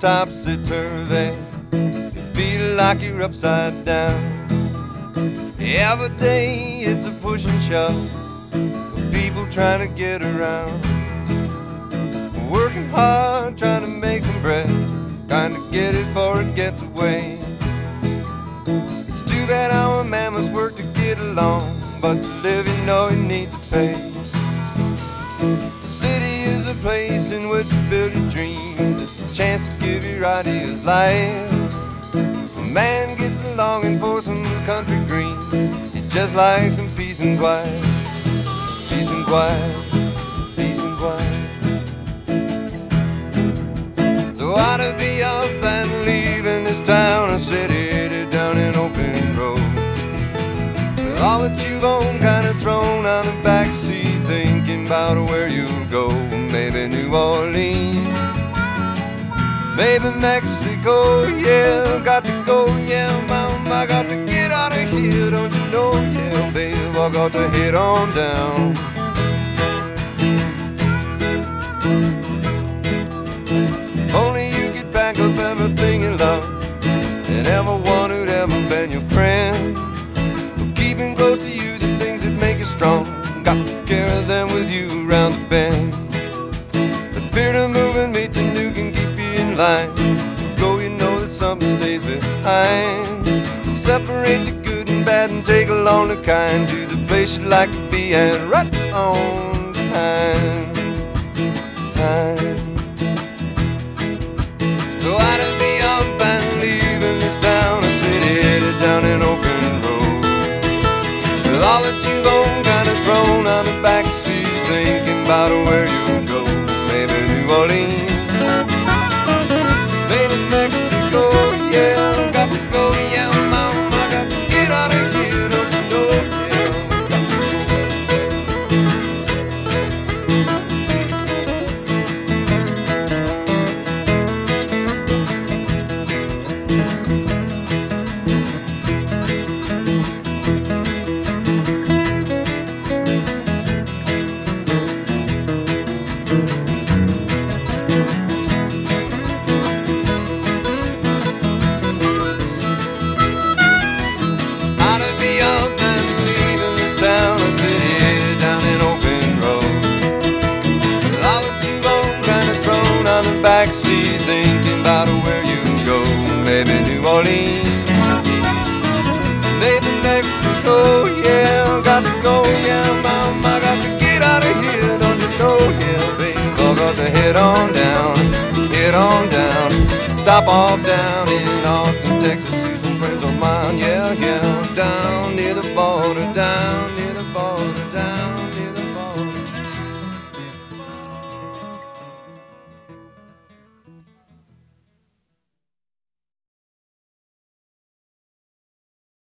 topsy-turvy. You feel like you're upside down. Every day it's a push and shove, people trying to get around. Working hard, trying to make some bread, trying to get it before it gets away. It's too bad our man must work to get along, but to live you know he needs to pay. The city is a place in which you build your dreams. It's a chance to give your ideas life. A man gets a longing for some country green. He just likes some peace and quiet. Peace and quiet. Peace and quiet. So I to be up and leaving this town or city, headed down an open road. With all that you've owned kind of thrown on the backseat, thinking about where you'll go. Maybe New Orleans, maybe Mexico, yeah, got to go, yeah, mom, I got to get out of here, don't you know, yeah, babe, I got to head on down. If only you could pack up everything you love, and everyone who'd ever been your friend, but keeping close to you the things that make you strong, got to carry them with you around the bend. The fear of moving meet the new can keep you in line. Go, you know that something stays behind. Separate the good and bad and take along the kind to the place you'd like to be and right on time. Time. So I to be up and leaving this town or city, headed down an open road. With all that you've owned kind of thrown on the backseat, thinking about where you'll go. Maybe New Orleans, maybe Mexico, yeah, got to go, yeah, mom, I got to get out of here, don't you know, yeah, got to backseat, thinking about where you go. Maybe New Orleans, maybe Mexico, yeah, got to go, yeah, mom, I got to get out of here, don't you know, yeah, babe, I got to head on down, stop off down in